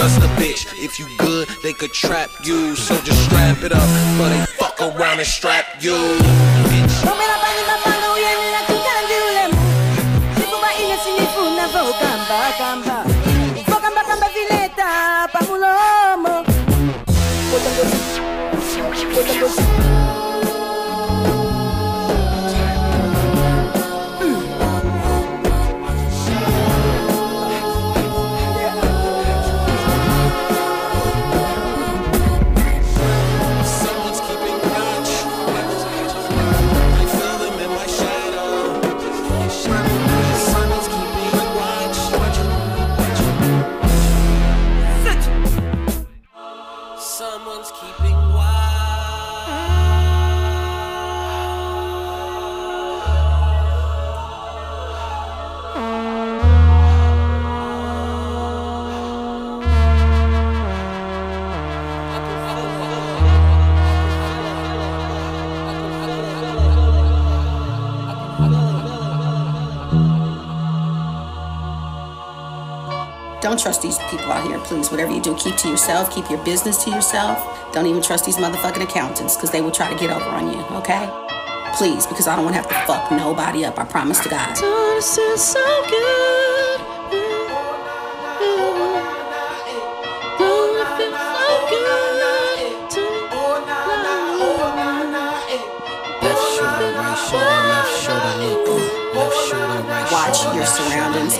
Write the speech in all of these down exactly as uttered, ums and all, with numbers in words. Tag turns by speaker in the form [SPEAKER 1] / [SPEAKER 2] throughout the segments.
[SPEAKER 1] trust a bitch. If you good, they could trap you. So just strap it up, but they fuck around and strap you.
[SPEAKER 2] Don't trust these people out here, please. Whatever you do, keep to yourself. Keep your business to yourself. Don't even trust these motherfucking accountants, because they will try to get over on you, okay? Please, because I don't want to have to fuck nobody up, I promise to God.
[SPEAKER 3] Don't it feel so good? Don't it feel so good?
[SPEAKER 4] Left shoulder, right shoulder, left shoulder, look. Left shoulder, right shoulder.
[SPEAKER 2] Watch your surroundings.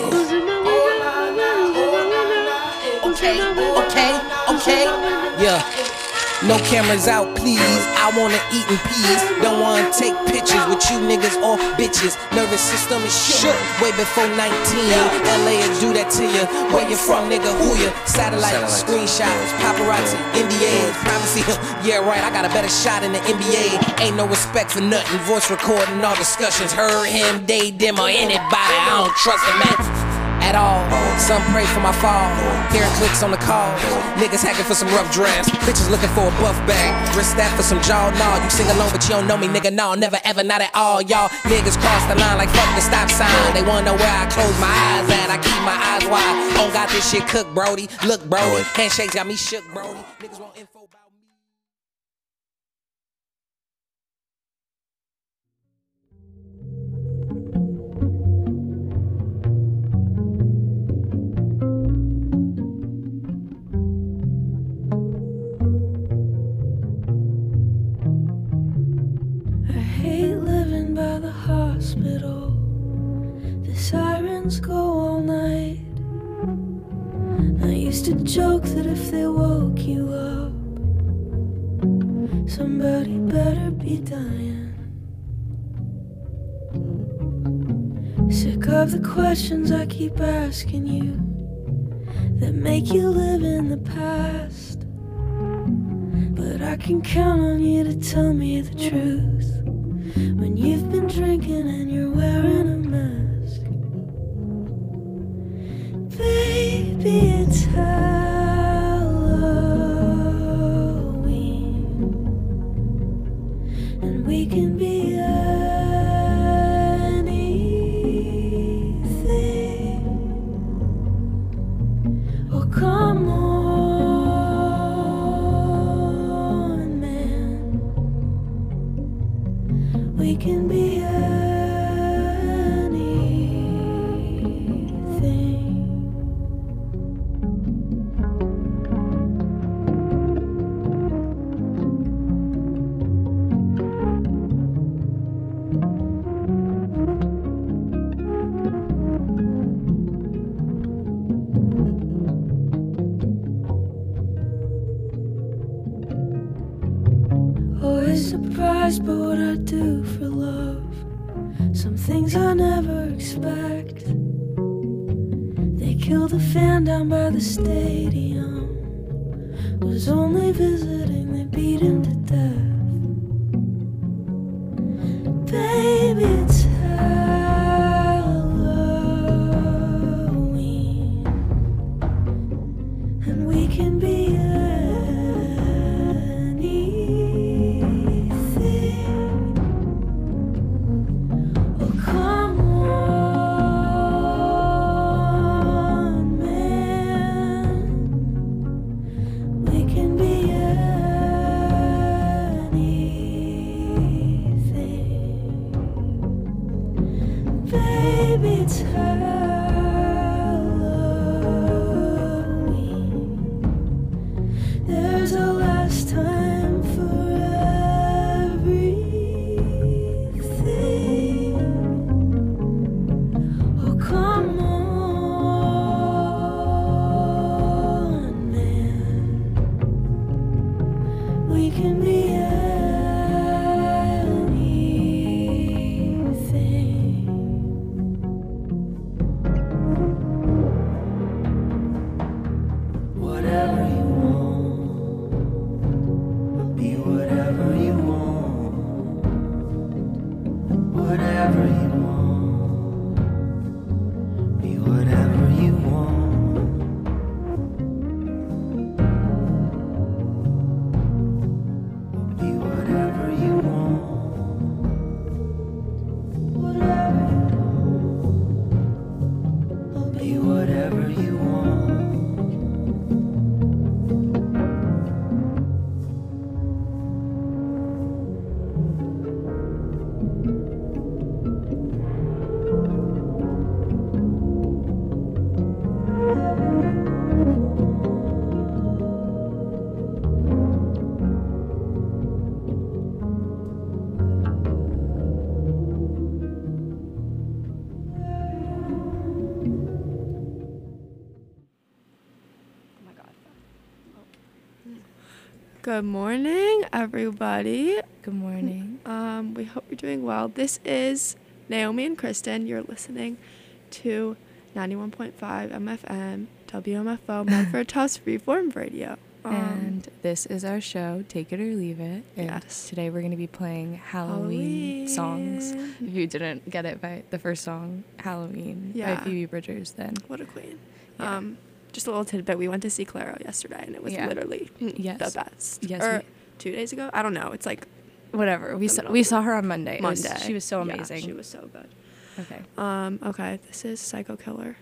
[SPEAKER 2] Okay, okay, okay.
[SPEAKER 1] Yeah. No cameras out, please. I wanna eat in peace. Don't wanna take pictures with you niggas or bitches. Nervous system is shook way before nineteen. L A will do that to you. Where you from, nigga? Who you? Satellite, screenshots, paparazzi, N D As, privacy. Yeah, right. I got a better shot in the N B A. Ain't no respect for nothing. Voice recording all discussions. Heard him, they, them, or anybody. I don't trust him, man. At all, some pray for my fall. Hearing clicks on the call. Niggas hacking for some rough drafts. Bitches looking for a buff bag. Wrist that for some jaw. Nah, you sing along, but you don't know me, nigga. No, never ever, not at all. Y'all niggas cross the line like fuck the stop sign. They wanna know where I close my eyes at. I keep my eyes wide. On got this shit cooked, Brody. Look, Brody. Handshakes got me shook, Brody. Niggas want info about me.
[SPEAKER 3] By the hospital, the sirens go all night. I used to joke that if they woke you up, somebody better be dying. Sick of the questions I keep asking you that make you live in the past, but I can count on you to tell me the truth when you've been drinking and you're wearing a mask. Baby, it's Halloween, and we can be anything. Oh, come on, man. We can be surprised by what I do for love. Some things I never expect. They killed a fan down by the stadium. Was only visiting, they beat him to death. Baby, it's Halloween, and we can be
[SPEAKER 5] Good morning, everybody.
[SPEAKER 6] Good morning.
[SPEAKER 5] Um, we hope you're doing well. This is Naomi and Kristen. You're listening to ninety-one point five M F M, W M F O, Medford Tufts Freeform Radio. Um,
[SPEAKER 6] and this is our show, Take It or Leave It. And
[SPEAKER 5] yes.
[SPEAKER 6] today we're going to be playing Halloween,
[SPEAKER 5] Halloween
[SPEAKER 6] songs. If you didn't get it by the first song, Halloween,
[SPEAKER 5] yeah.
[SPEAKER 6] by Phoebe Bridgers, then.
[SPEAKER 5] What a queen.
[SPEAKER 6] Yeah.
[SPEAKER 5] Um, just a little tidbit. We went to see Claro yesterday, and it was
[SPEAKER 6] yeah.
[SPEAKER 5] literally
[SPEAKER 6] yes.
[SPEAKER 5] the best.
[SPEAKER 6] Yes.
[SPEAKER 5] Or
[SPEAKER 6] we,
[SPEAKER 5] two days ago? I don't know. It's like...
[SPEAKER 6] Whatever. We saw, we saw her on Monday.
[SPEAKER 5] Monday.
[SPEAKER 6] Was, she was so amazing.
[SPEAKER 5] Yeah, she was so good.
[SPEAKER 6] Okay.
[SPEAKER 5] Um, okay, this is Psycho Killer.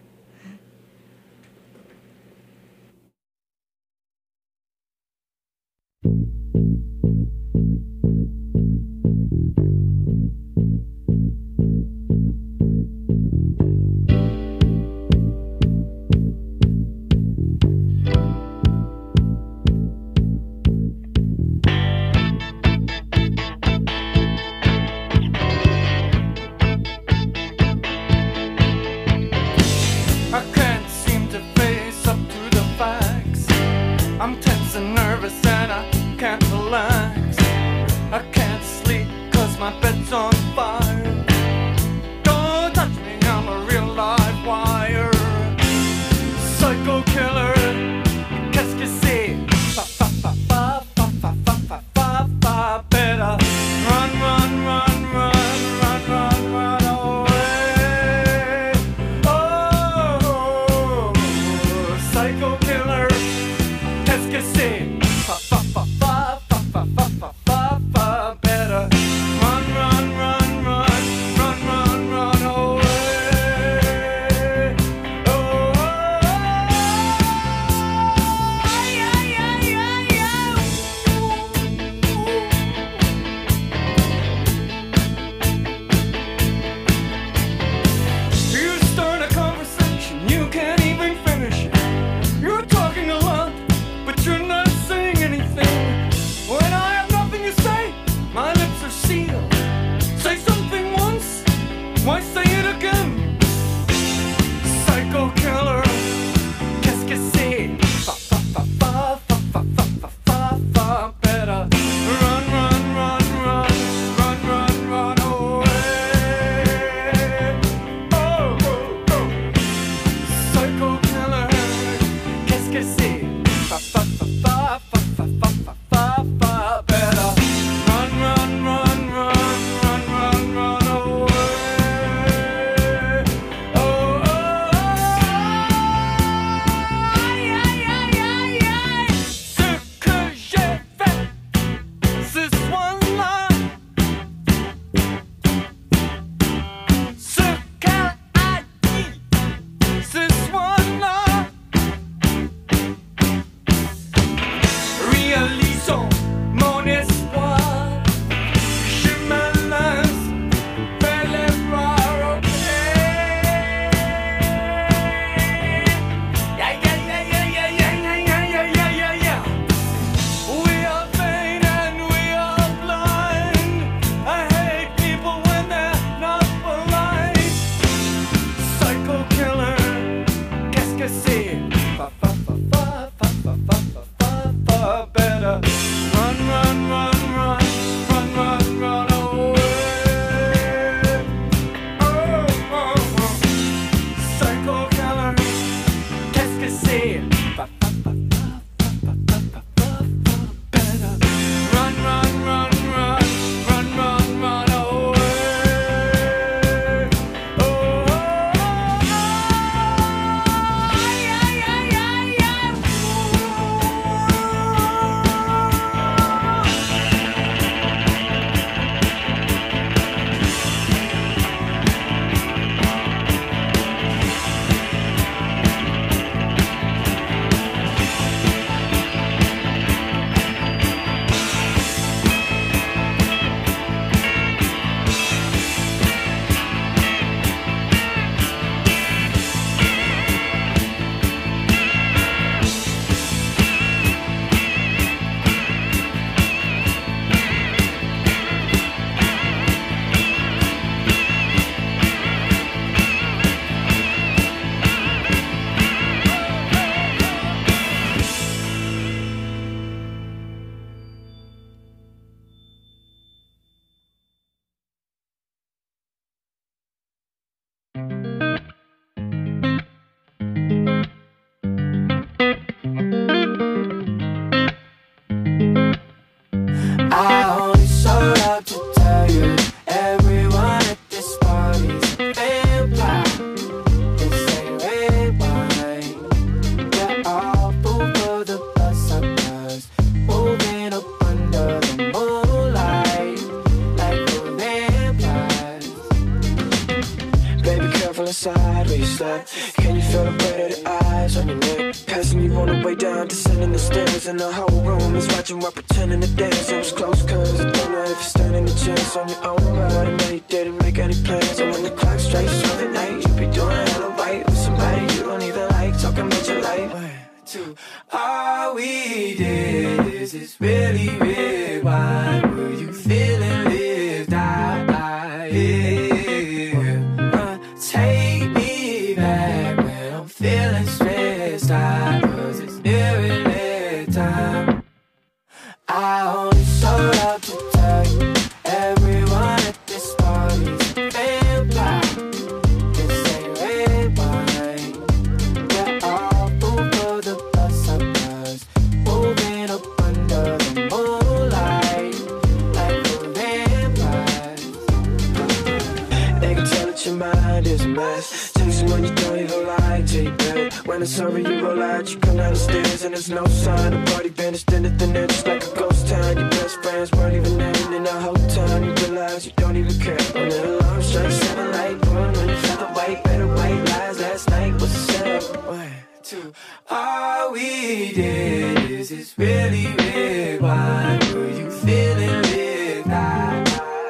[SPEAKER 7] passing you on the way down, descending the stairs, and the whole room is watching while pretending to dance. It was close cause I don't know if you're standing a chance on your own, but I know you didn't make any plans. And when the clock strikes twelve at night, you be doing hella right with somebody you don't even like, talking about your life. One, two, all we did is this really rewind. Were you feeling lived? I, I, yeah. uh, Take me back when I'm feeling stressed out, cause it's nearly time. I only showed up to tell you everyone at this party's a vampire. This ain't red wine. We're all over the bus of us, moving up under the moonlight like we're vampires. They can tell that your mind is a mess. Take someone you don't even like till you bed. When it's over you roll out, you come down the stairs and there's no sign. The party vanished into thin air just like a ghost town. Your best friends weren't even there, and in the whole time you realize you don't even care. When the alarm strikes seven light, born when you feel the white, better white lies last night was a setup. One, two, all we did is this really rewind. Were you feeling lit? I,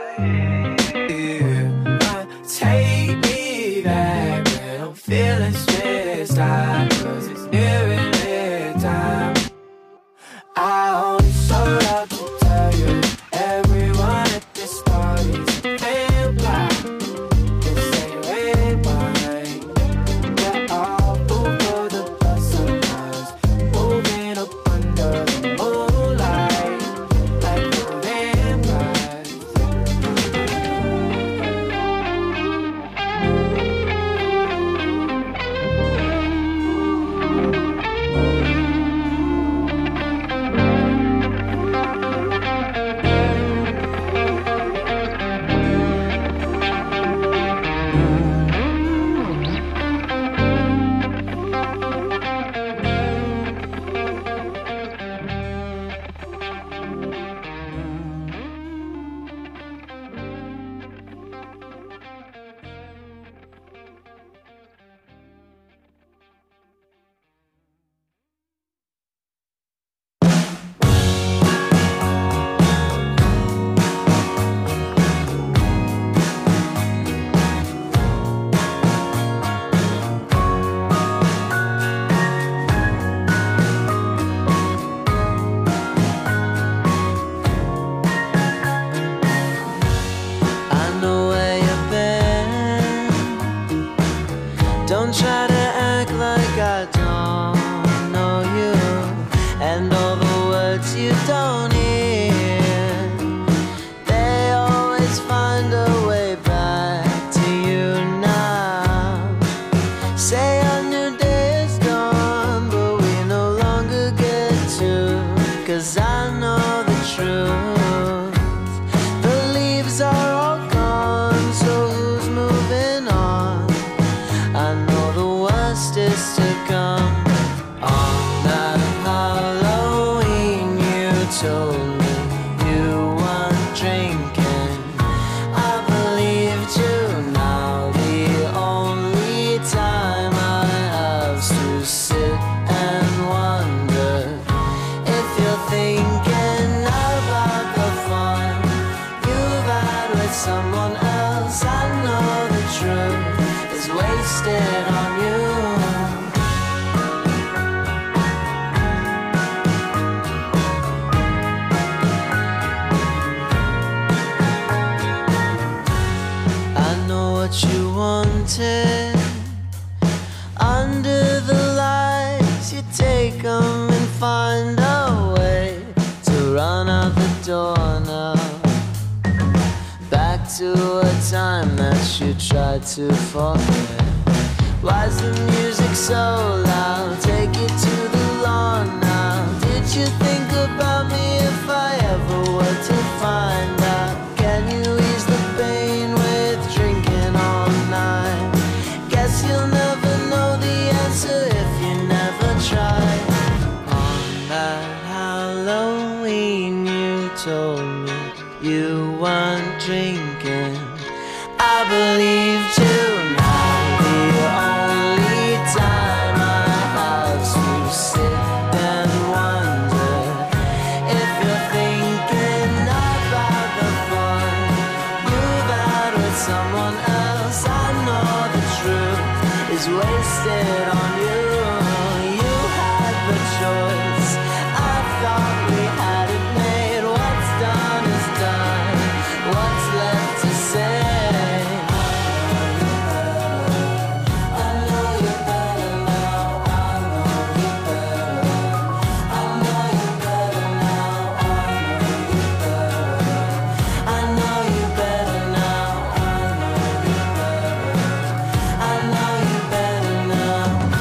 [SPEAKER 7] yeah. uh, Take me back when I'm feeling stressed out, cause it's nearly time. I only showed up to tell you everyone at this party's a vampire. This ain't red wine. We're all over the bus of us, moving up under the moonlight like we're vampires. I know where you've been. Don't try to act like I don't know you, and all the words you don't hear, they always find a way back to you now. Say our new day is done, but we no longer get to, cause I know the truth. The leaves are all gone, so who's moving on? I know the worst is to come. On that Halloween you told me you weren't drinking. I believed you. Now the only time I have is to sit and wonder if you're thinking about the fun you've had with someone else. I know the truth is wasted on you. I know what you wanted. Under the lights you take them and find a way to run out the door now, back to a time that you tried to forget. Why's the music so loud? Take it to the lawn now. Did you think about me if I ever were to find out? Can you ease the pain with drinking all night? Guess you'll never know the answer if you never try. On that Halloween you told me you weren't drinking. I believed you. Now the only time I have to
[SPEAKER 8] the choice. I thought we had it made. What's done is done. What's left to say? I know you better now. I know you better. I know you better now. I know you better. I know you better now. I know you better. I know you better now.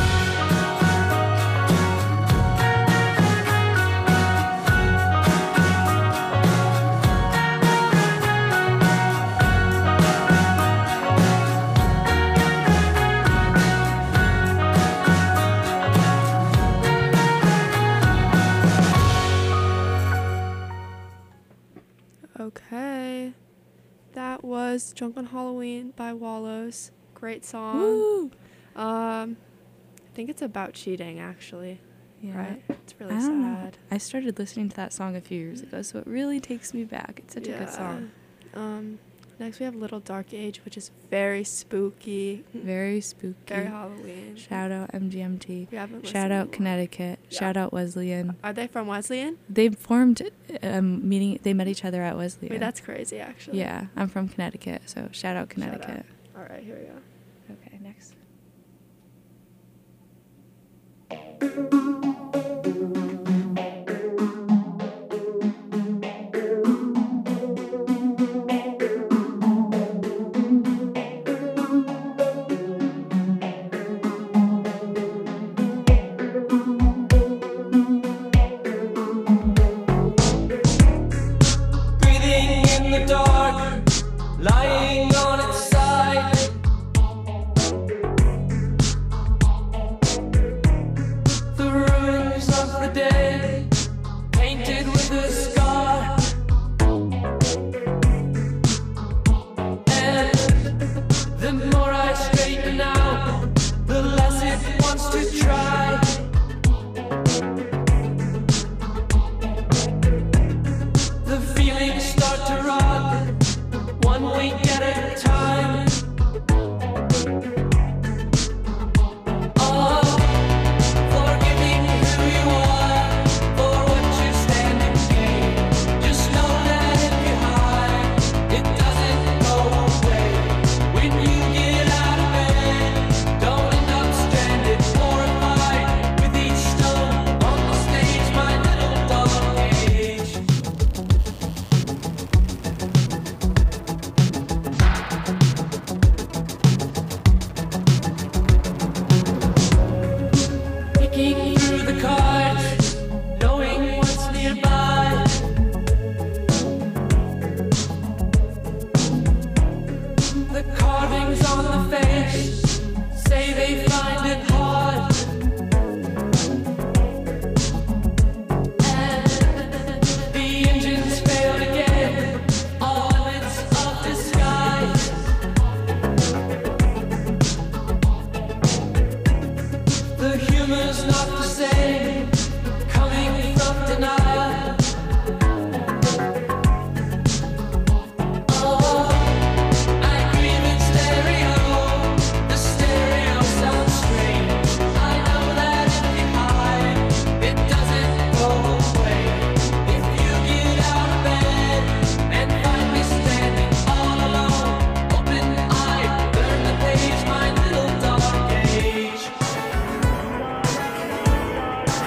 [SPEAKER 5] Okay. That was Drunk on Halloween by Wallows. Great song.
[SPEAKER 6] Woo!
[SPEAKER 5] Um, I think it's about cheating, actually.
[SPEAKER 6] Yeah.
[SPEAKER 5] Right? It's really
[SPEAKER 6] I don't know.
[SPEAKER 5] sad.
[SPEAKER 6] I started listening to that song a few years ago, so it really takes me back. It's such a good song.
[SPEAKER 5] Um, next we have Little Dark Age, which is very spooky,
[SPEAKER 6] Very spooky.
[SPEAKER 5] very Halloween.
[SPEAKER 6] Shout out M G M T.
[SPEAKER 5] We haven't
[SPEAKER 6] Shout
[SPEAKER 5] listened
[SPEAKER 6] out
[SPEAKER 5] in a
[SPEAKER 6] Connecticut.
[SPEAKER 5] Yeah.
[SPEAKER 6] Shout out Wesleyan.
[SPEAKER 5] Are they from Wesleyan?
[SPEAKER 6] They formed a meeting. They met each other at Wesleyan.
[SPEAKER 5] Wait, that's crazy, actually.
[SPEAKER 6] Yeah, I'm from Connecticut, so shout out
[SPEAKER 5] Shout
[SPEAKER 6] Connecticut.
[SPEAKER 5] out. All right, here we go.
[SPEAKER 6] Okay, next.
[SPEAKER 8] Breathing in the dark, lying on its side. The ruins of the day, painted with a scar. And the more I straighten out, the less it wants to try. The feelings start to rot, one week at a time. Oh, forgiving who you are for what you stand and gain. Just know that if you hide, it doesn't go away. When you get out of bed, don't end up stranded, horrified with each stone on the stage, my little dark age. Picking through the cards, knowing what's nearby. The carvings on the face say they find it hard. And the engines failed again, all limits of disguise. The humor's not the same, coming from denial. Oh, I grieve in stereo, the stereo sounds strange. I know that if you hide, it doesn't go away. If you get out of bed and find me standing all alone, open-eyed, turn the page, my little dark age.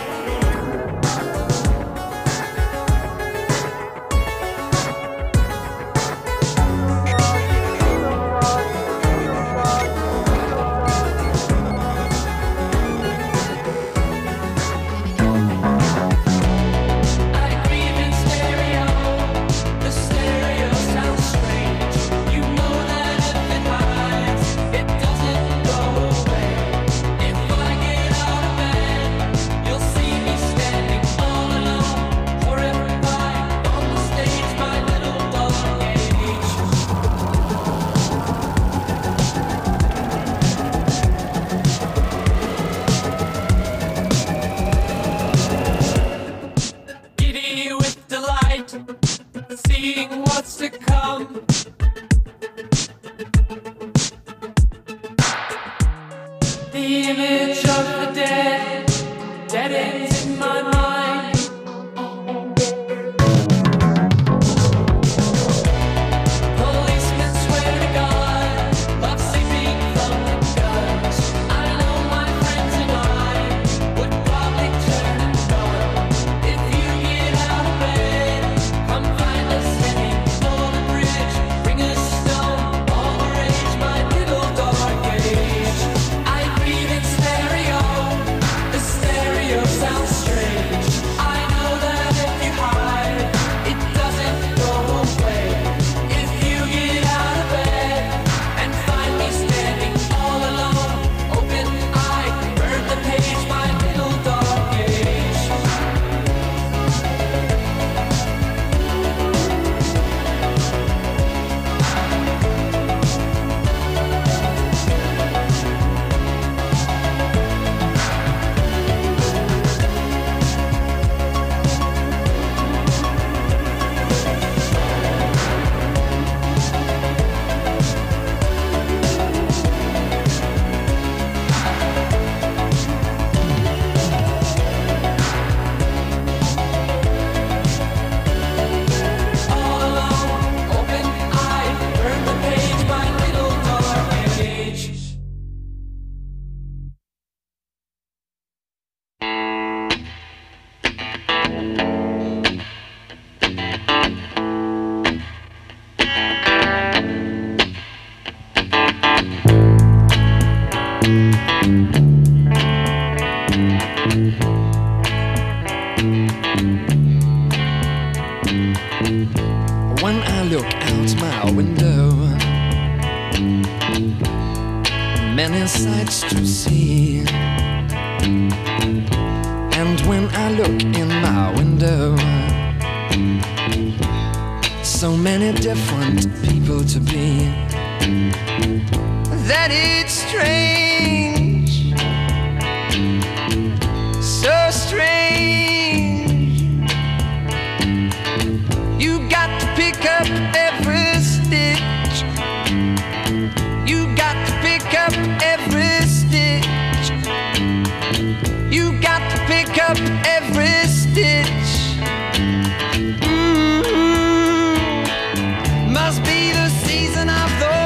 [SPEAKER 8] stands in my mind. Policemen swear to God, love sleeping from the guns. I know my friends and I would probably turn and run. If you get out of bed, come find us heading for the bridge. Bring us snow, all the rage, my little dark age. I breathe in stereo, the stereo sounds strange. I know that if you hide, it doesn't go away. If you get out of bed and find me standing all alone, open eye, burn the page, my little dark age. All alone, open eye, burn the page, my little dark age.
[SPEAKER 9] When I look out my window, many sights to see. And when I look in my window, so many different people to be, that it's strange, so strange. You got to pick up every stitch. You got to pick up every stitch. You got to pick up every stitch. Mm-hmm. Must be the season of the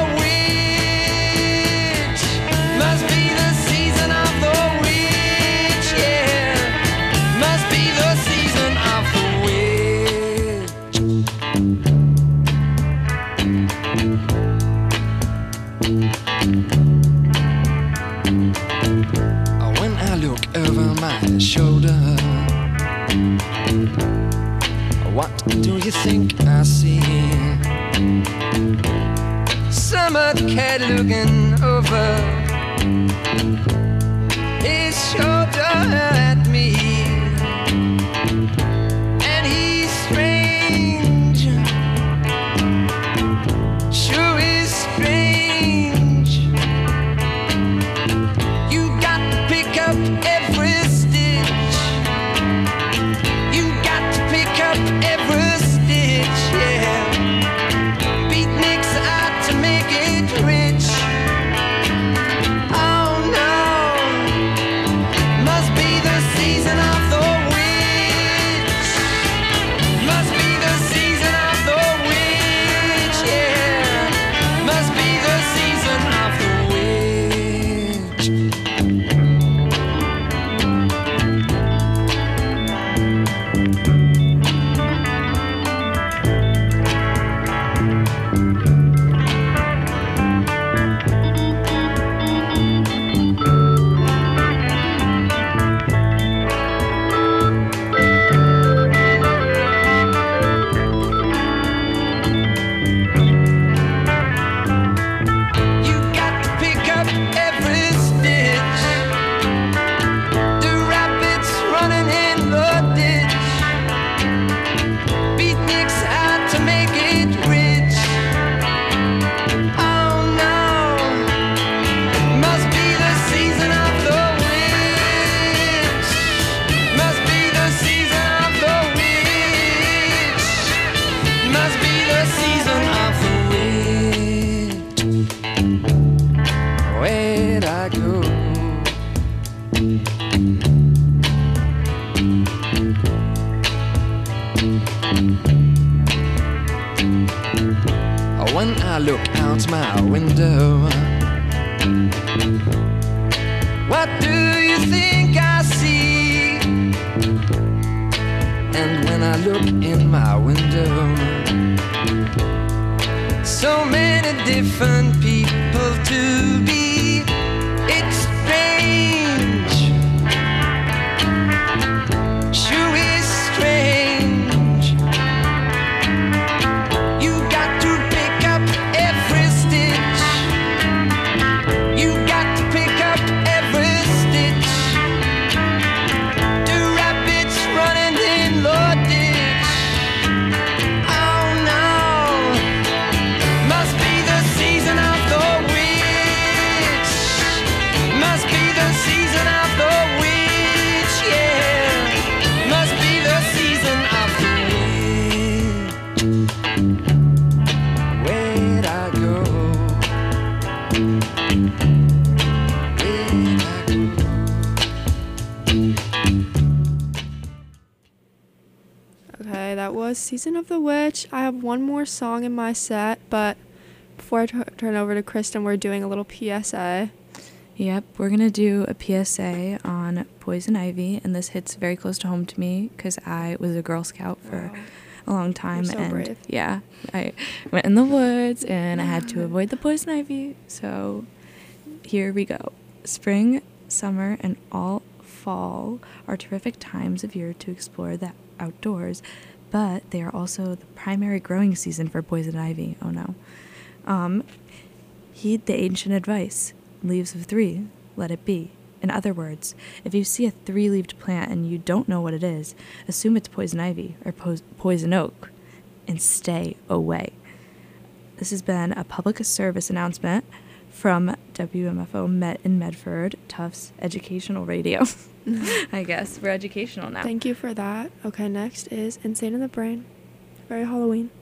[SPEAKER 9] witch. Must be the season of the witch, yeah. Must be the season of the when I look over my shoulder, what do you think I see? Summer cat looking over his shoulder at me, and he's strange, sure is strange. You got to pick up every stitch. You got to pick up every stitch, yeah. Beatniks out to make it rich. Oh no, must be the season of look out my window, what do you think I see? And when I look in my window, so many different people to be. It's strange, sure is strange. You got to pick up every stitch. You got to pick up every stitch. The rabbits running in the ditch. Oh no, must be the season of the witch. Must be the season of the witch, yeah. Must be the season of the witch. Where'd I go? Where'd I go?
[SPEAKER 5] Okay, that was Season of the Witch. I have one more song in my set, but before I t- turn over to Kristen, we're doing a little P S A.
[SPEAKER 6] Yep, we're going to do a P S A on Poison Ivy, and this hits very close to home to me because I was a Girl Scout for
[SPEAKER 5] Wow.
[SPEAKER 6] a long time.
[SPEAKER 5] You're so
[SPEAKER 6] and
[SPEAKER 5] brave.
[SPEAKER 6] yeah, I went in the woods and I had to avoid the poison ivy. So here we go. Spring, summer, and all fall are terrific times of year to explore the outdoors, but they are also the primary growing season for poison ivy. Oh no. Um, heed the ancient advice. Leaves of three, let it be. In other words, if you see a three-leaved plant and you don't know what it is, assume it's poison ivy or po- poison oak and stay away. This has been a public service announcement from W M F O Met in Medford, Tufts Educational Radio. I guess we're educational now.
[SPEAKER 5] Thank you for that. Okay, next is Insane in the Brain. Very Halloween.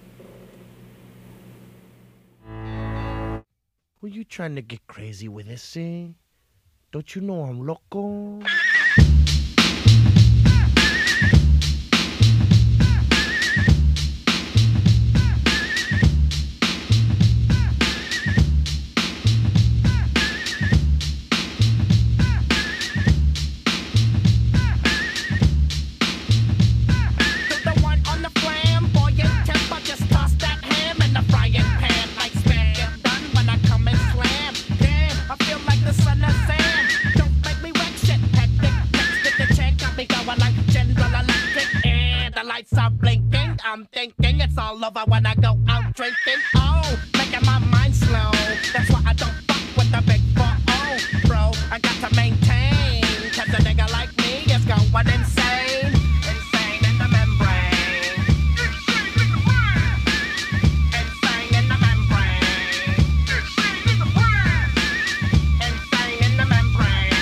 [SPEAKER 4] Were you trying to get crazy with this, eh? Don't you know I'm loco?
[SPEAKER 10] The one on the flamboyant temper, just toss that ham in the frying pan like spam. Get done when I come and slam. Damn, I feel like the son of Sam. Don't make me wreck shit, hectic. Next to the check, I'll be going like General Electric. And the lights are blinking. I'm thinking it's all over when I go out drinking. Oh, making my mind slow. That's why I don't fuck with the big four oh, bro. I got to maintain, cause a nigga like me is going insane. Insane in the membrane. Insane in the membrane. Insane in the brain. Insane in the membrane.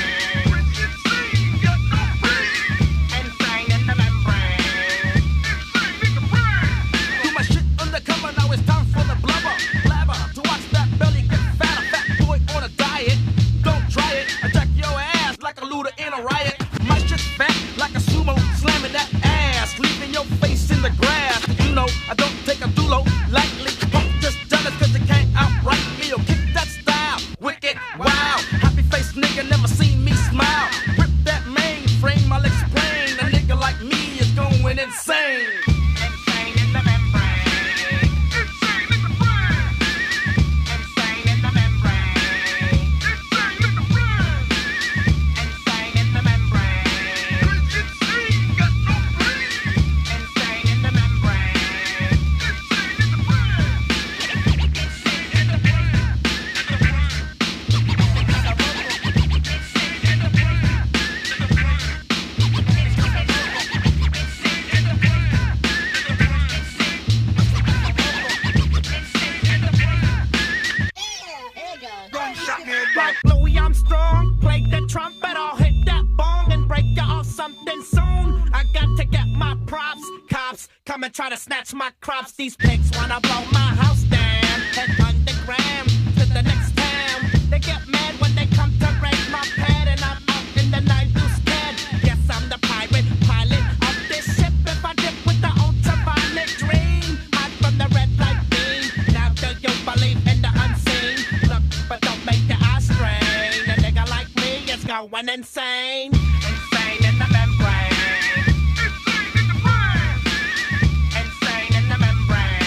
[SPEAKER 10] Insane in the membrane. Do my shit undercover, now it's time for the blubber. Blabber, to watch that belly get fat. A fat boy on a diet. Don't try it. Attack your ass like a looter in a riot. My shit's fat like a sumo, slamming that ass, leaving your face in the grass. You know, I don't take a dulo lightly. Punk just jealous cause you can't outright me or kick that style. Wicked, wow. Happy face nigga never seen me smile. Rip that mainframe, I'll explain. A nigga like me is going insane. Insane in the membrane. Insane in the brain. Insane in the membrane. Insane in the brain. Insane in the membrane. Insane got no brain. Insane in the membrane. Insane in the brain. Insane in the brain. Like Louis Armstrong, play the trumpet, I'll hit that bong and break you off something soon. I got to get my props, cops come and try to snatch my crops. These pigs wanna blow my house down, head underground to the next town. They get mad when they come to raid my pad and I'm out in the nine deuce can. Yes, I'm the pirate pilot of this ship. If I dip with the ultraviolet dream, hide from the red light beam. Now do you believe going insane. Insane in the membrane. Insane in the membrane.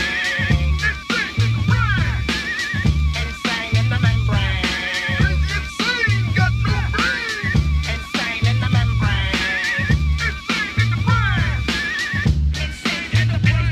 [SPEAKER 10] Insane in the membrane. Insane, got no brain. Insane in the membrane. Insane in the brain.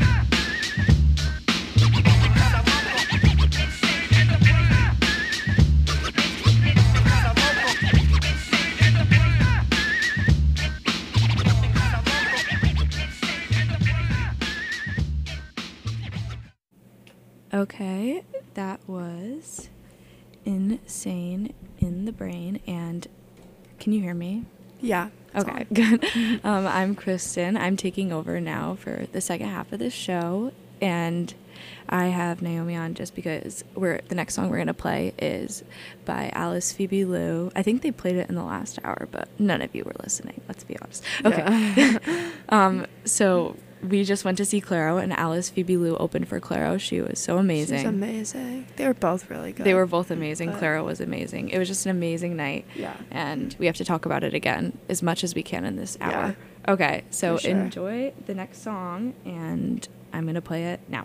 [SPEAKER 6] Okay, that was Insane in the Brain. And can you hear me?
[SPEAKER 5] Yeah. it's
[SPEAKER 6] Okay,
[SPEAKER 5] on.
[SPEAKER 6] good. um, I'm Kristen. I'm taking over now for the second half of this show. And I have Naomi on just because we're the next song we're going to play is by Alice Phoebe Lou. I think they played it in the last hour, but none of you were listening. Let's be honest. Okay.
[SPEAKER 5] Yeah.
[SPEAKER 6] um, so we just went to see Claro, and Alice Phoebe Lou opened for Claro. She was so amazing.
[SPEAKER 5] She's amazing. They were both really good.
[SPEAKER 6] They were both amazing.
[SPEAKER 5] But-
[SPEAKER 6] Claro was amazing. It was just an amazing night.
[SPEAKER 5] Yeah.
[SPEAKER 6] And we have to talk about it again as much as we can in this hour. Okay, so
[SPEAKER 5] For sure.
[SPEAKER 6] enjoy the next song, and I'm going to play it now.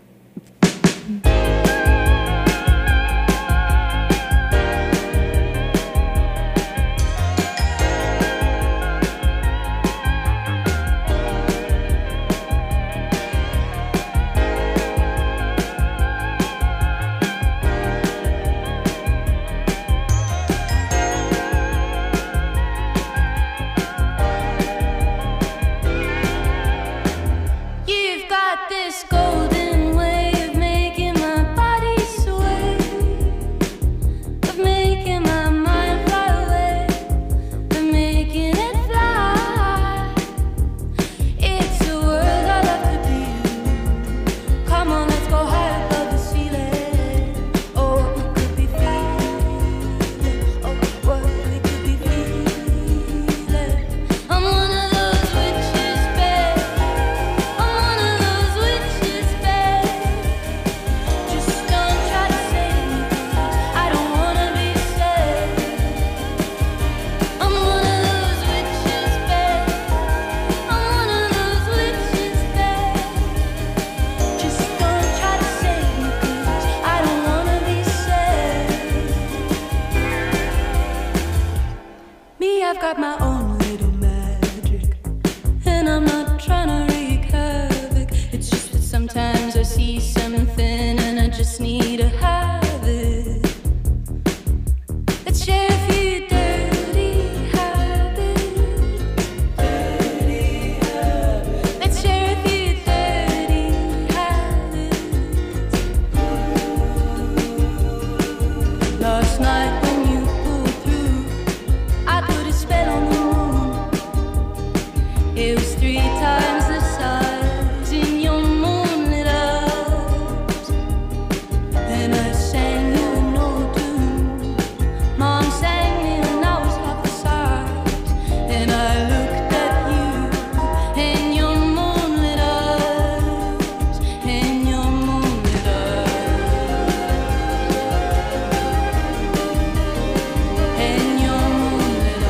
[SPEAKER 3] You've got this golden way of making my body sway, of making my mind fly away, of making it fly. It's a world I love to be. Come on, let's go high above the ceiling. Oh, what we could be feeling. Oh, what we could be feeling. I'm one of those witches, babe. I'm one of those witches, babe. Just don't try to save me, 'cause I don't wanna be saved. I'm one of those witches, babe. I'm one of those witches, babe. Just don't try to save me, 'cause I don't wanna be saved. Me, I've got my own little magic, and I'm not trying to wreak havoc. It's just that sometimes I see something and I just need to have it. Let's share a few dirty habits. Dirty habits. Let's share a few dirty habits. Last night when you pulled through, I put a spell on the moon. It was three times the size in your moonlit eyes, and I sang you an old tune. Mom sang me when I was half the size, and I looked at you in your moonlit eyes, in your moonlit eyes, in your moonlit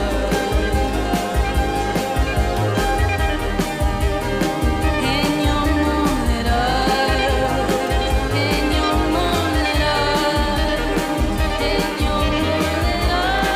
[SPEAKER 3] in your moonlit eyes, in your moonlit eyes, in your moonlit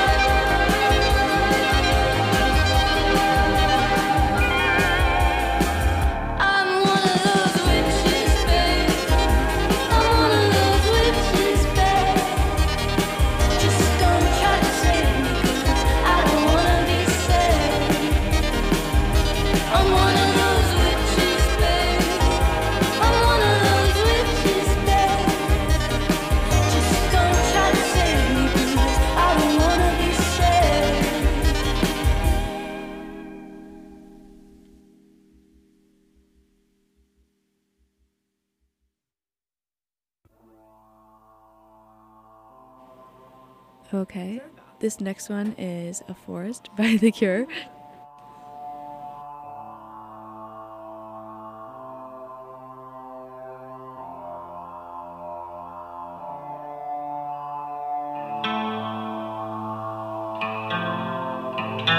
[SPEAKER 3] eyes. I'm one of those witches, babe. I'm one of those witches, babe. Just don't try to save me, 'cause I don't wanna be saved. I'm one of those witches, babe. I'm one of those witches, babe. Just don't try to save me, 'cause I don't wanna be saved.
[SPEAKER 6] Okay, this next one is A Forest by The Cure.
[SPEAKER 7] I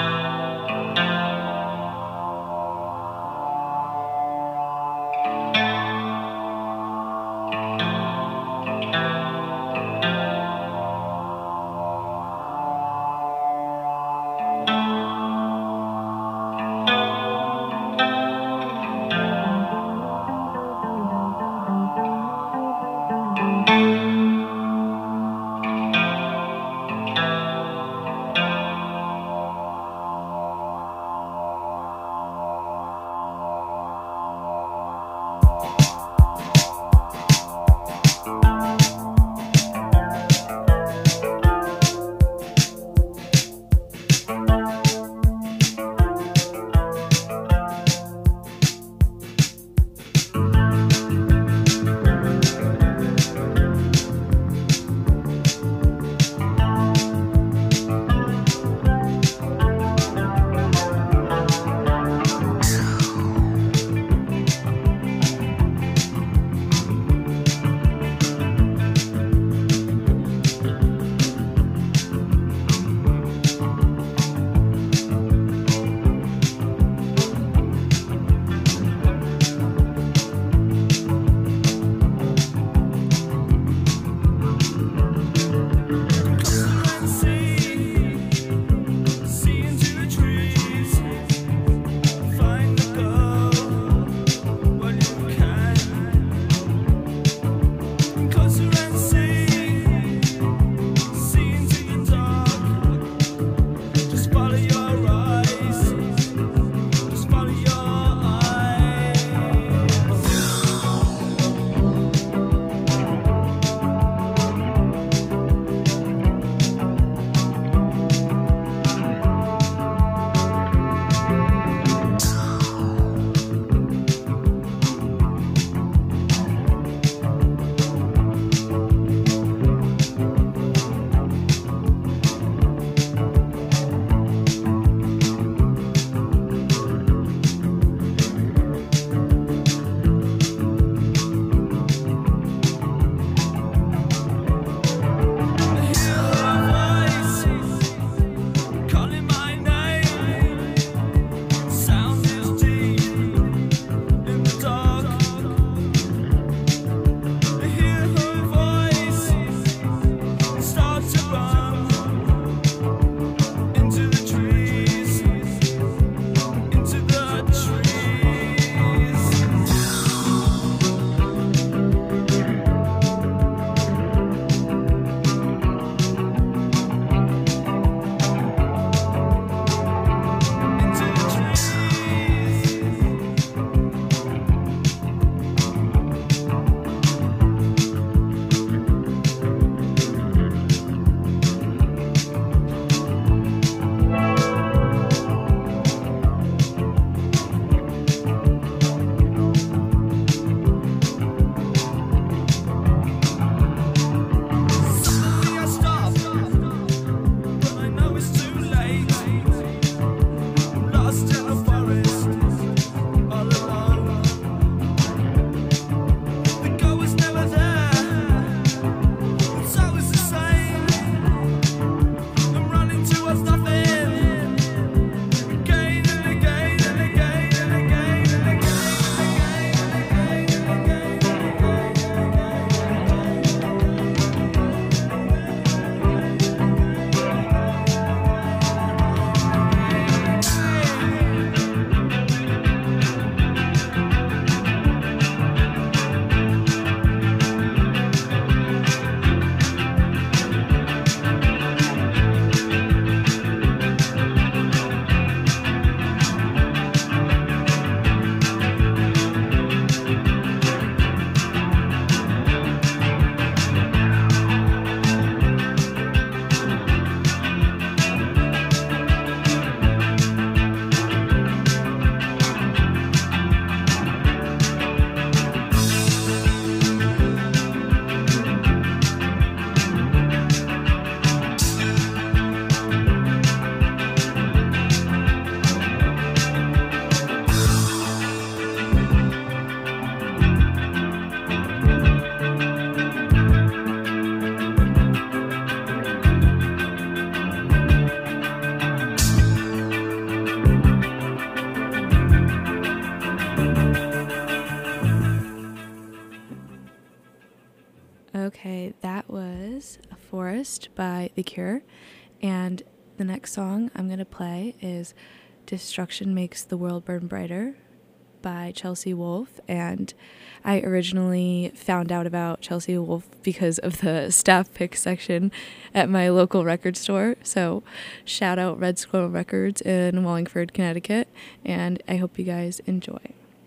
[SPEAKER 6] Okay, that was A Forest by The Cure. And the next song I'm going to play is Destruction Makes the World Burn Brighter by Chelsea Wolfe. And I originally found out about Chelsea Wolfe because of the staff pick section at my local record store. So shout out Red Squirrel Records in Wallingford, Connecticut. And I hope you guys enjoy.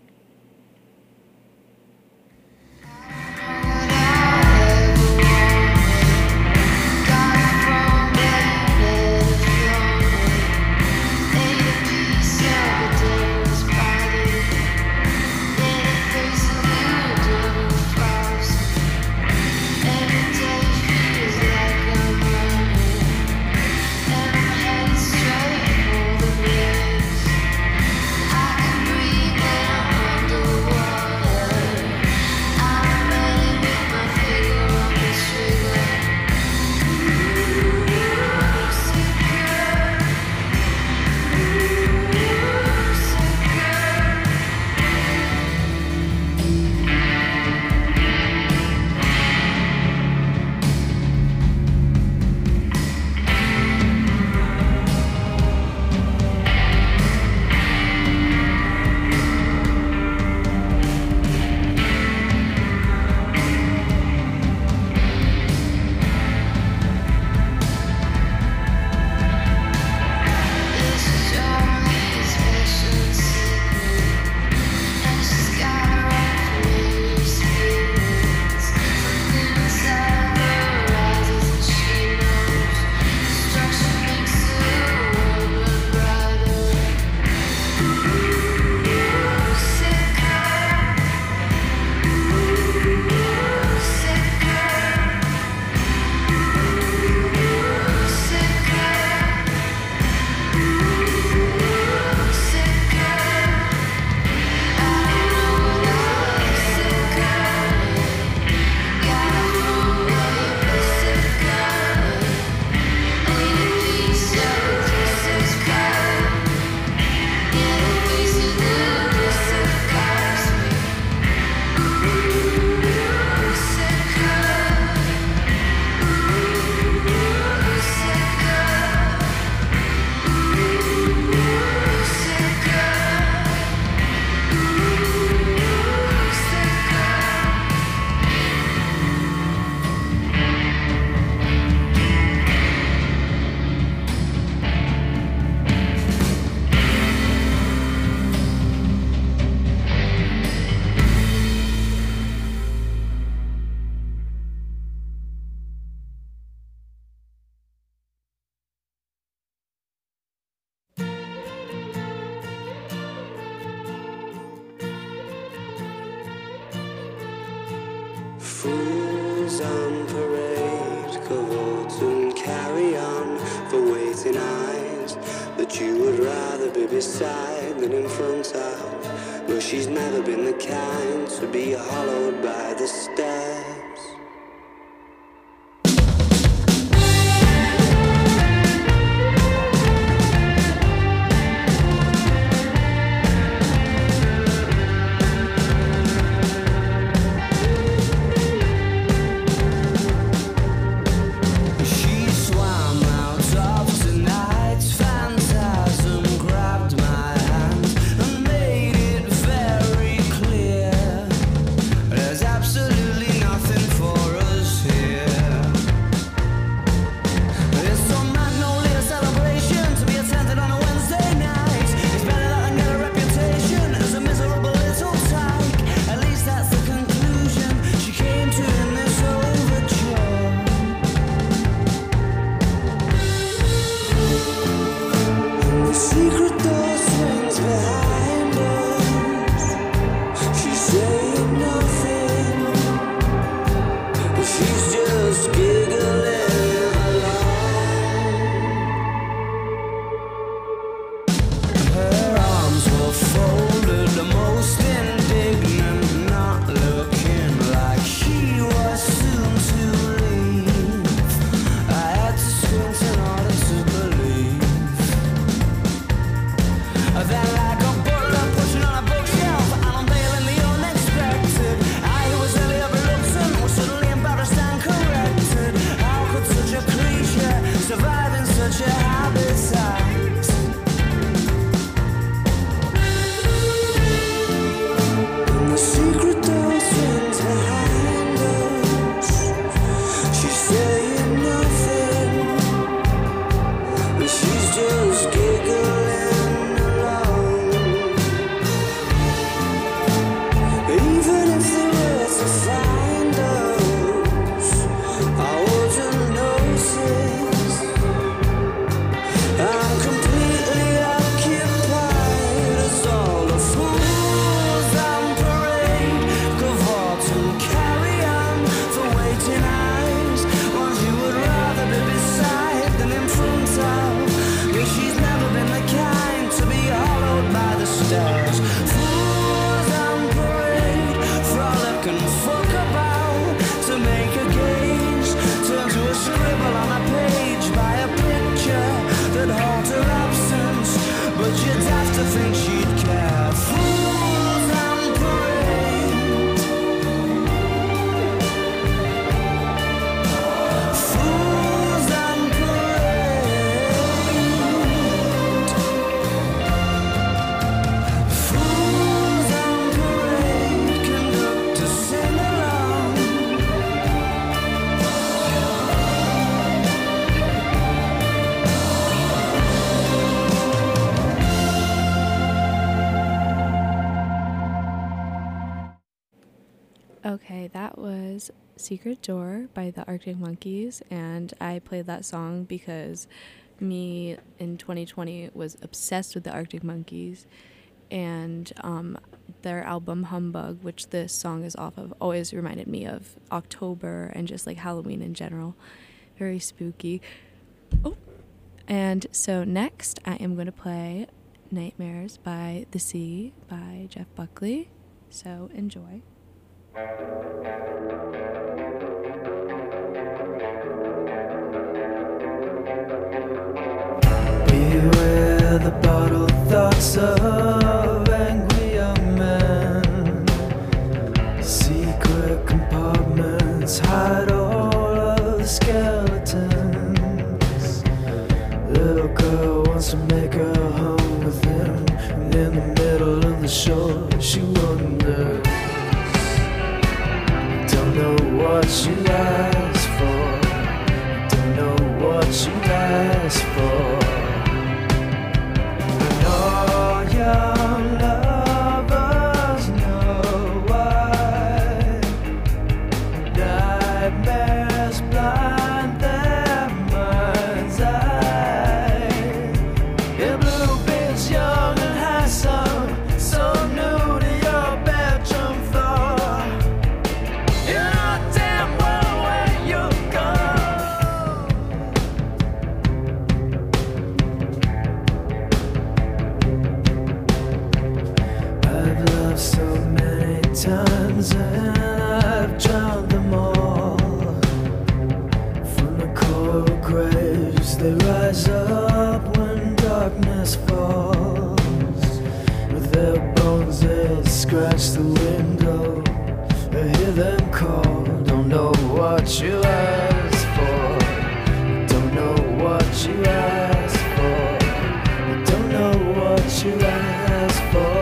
[SPEAKER 11] Fools on parade, cavort and carry on for waiting eyes that you would rather be beside than in front of. But she's never been the kind to be hollowed by the steps.
[SPEAKER 12] Absolutely not.
[SPEAKER 6] Okay, that was Secret Door by the Arctic Monkeys, and I played that song because me in twenty twenty was obsessed with the Arctic Monkeys, and um, their album Humbug, which this song is off of, always reminded me of October and just like Halloween in general. Very spooky. Oh, and so next I am going to play Nightmares by the Sea by Jeff Buckley, so enjoy.
[SPEAKER 12] Beware the bottled thoughts of angry young men. Secret compartments hide all of the skeletons. Little girl wants to make her home with him, and in the middle of the shore she wonders. Don't know what you asked for. Don't know what you asked for. And all young lovers know why nightmares blind their mind's eye. Your blue bitch, young and handsome, so new to your bedroom floor. You know damn well where you go. I've loved so many times and I've drowned them all. From the coral graves they rise up when darkness falls. With their bones they scratch the window. I hear them call. Don't know what you asked for. Don't know what you asked for. Don't know what you asked for.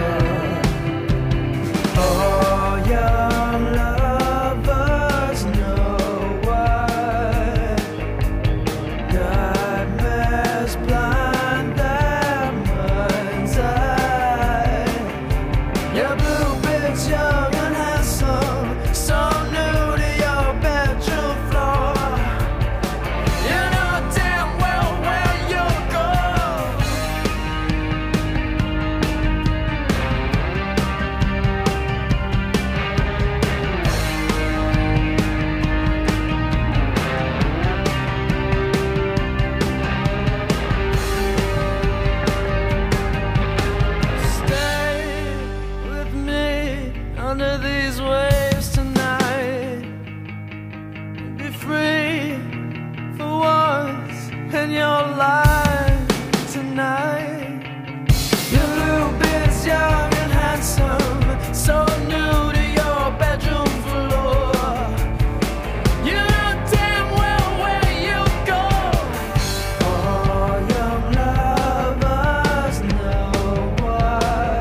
[SPEAKER 12] All young lovers know why nightmares blind their mind's eye. Your blue bitch, young and handsome, so new to your bedroom floor. You know damn well where you'll go. Stay with me under these waves tonight. Be free for once in your life tonight. Your blue bitch, young and handsome, so new to your bedroom floor. You know damn well where you go. All young lovers know why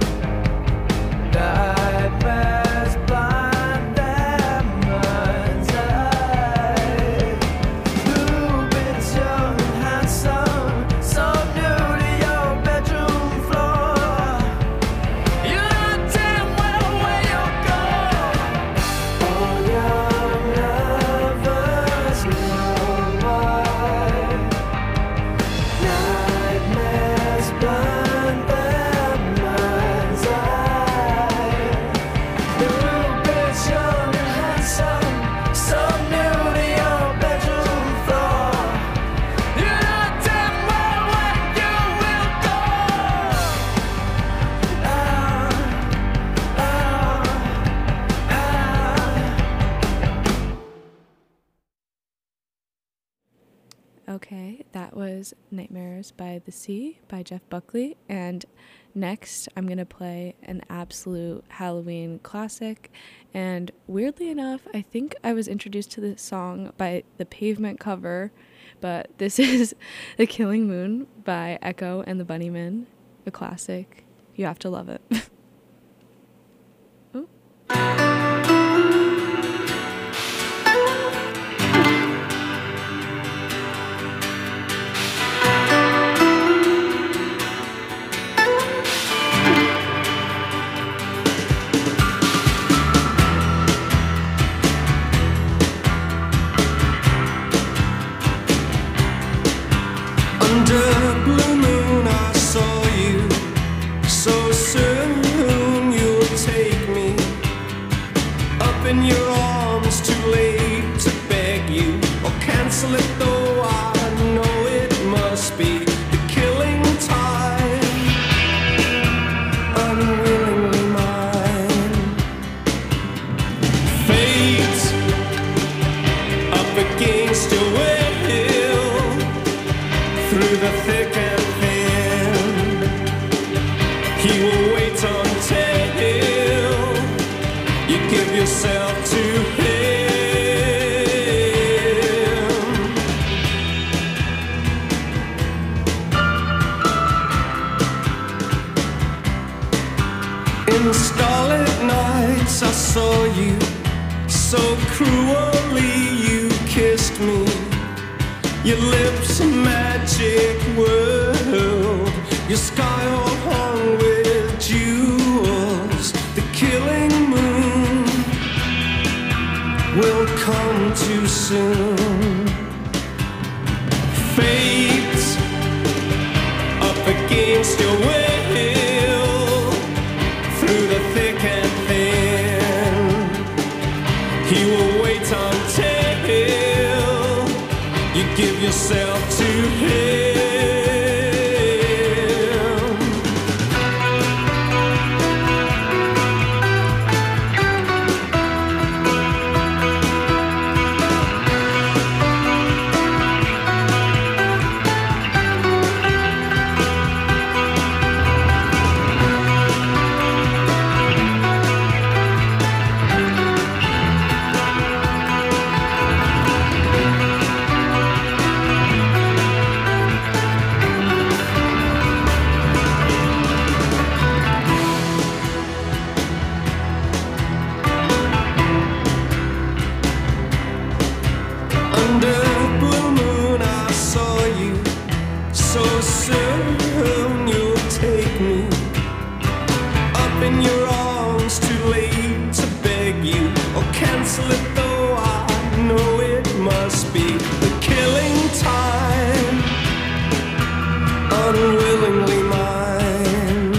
[SPEAKER 12] nightmares blind their mind's eye. Blue bitch, young and handsome, so new to your bedroom floor. You know damn well where you'll go. All young lovers know why nightmares blind their mind's eye. Blue bitch, young and handsome, so new to your bedroom floor. You know damn well where you will go. Ah, ah, ah.
[SPEAKER 6] Okay, that was Nightmares by the Sea by Jeff Buckley, and next I'm going to play an absolute Halloween classic, and weirdly enough, I think I was introduced to this song by the Pavement cover, but this is The Killing Moon by Echo and the Bunnymen, a classic. You have to love it. Ooh.
[SPEAKER 12] your arms, too late to beg you or cancel it, though I know it must be the killing time. Unwillingly mine. Fate up against your will, through the thick and thin. He will wait until you give yourself to him. In starlit nights I saw you, so cruelly you kissed me. Your lips a magic world, your sky all hung with jewels. The killing moon will come too soon. Fate up against your will, through the thick and thin. He will wait until you give yourself to him. Under blue moon I saw you, so soon you'll take me up in your arms, too late to beg you or cancel it, though I know it must be the killing time. Unwillingly mine.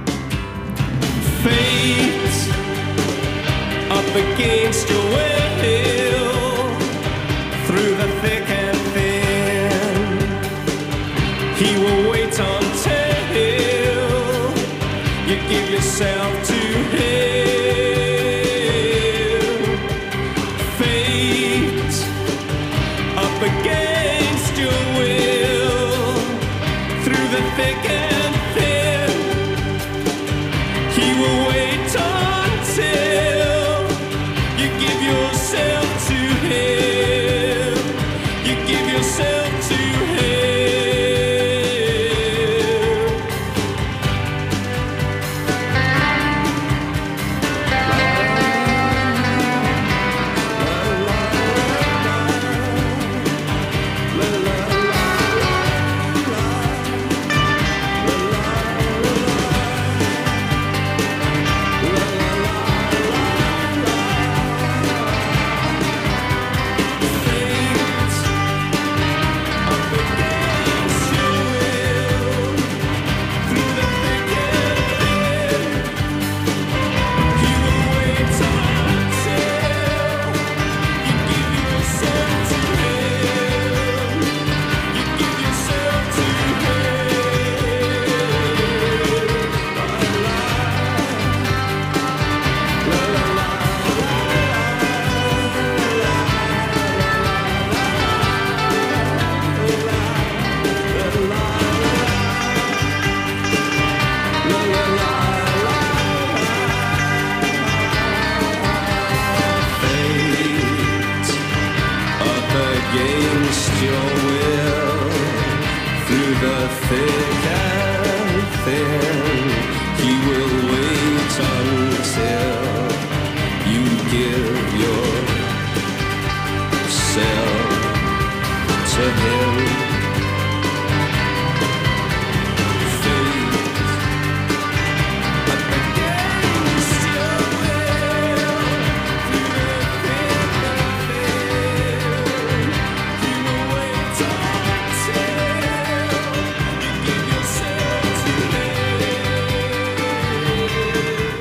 [SPEAKER 12] Fate up against your will, through the thick and thin. He will wait until you give yourself to him. Fate up against your will, through the thick and thin. He will wait until